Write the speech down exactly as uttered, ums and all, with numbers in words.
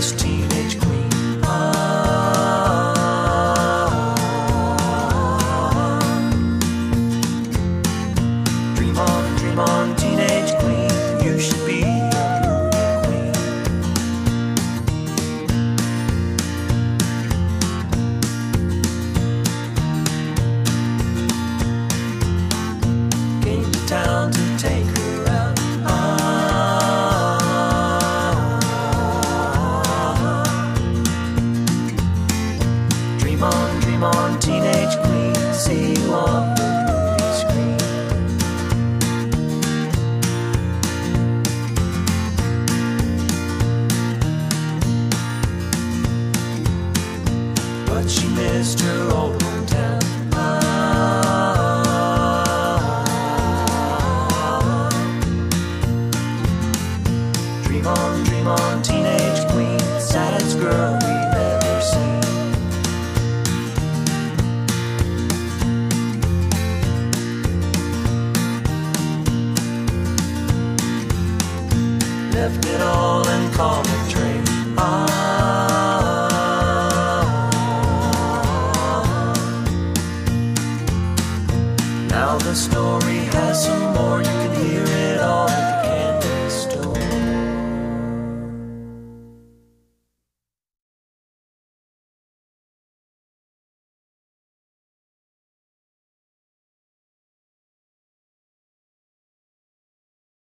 this teenage queen. Ah. Dream on, dream on, teenage queen. You should be a movie queen. Came to town to take her out. Ah. Dream on, dream on, teenage queen. See you on the movie screen. But she missed her old hometown. Ah. Dream on, dream on, teenage queen. Saddest girl we've ever seen. Left it all and called a train. Ah. Now the story has some more. You can hear it all again.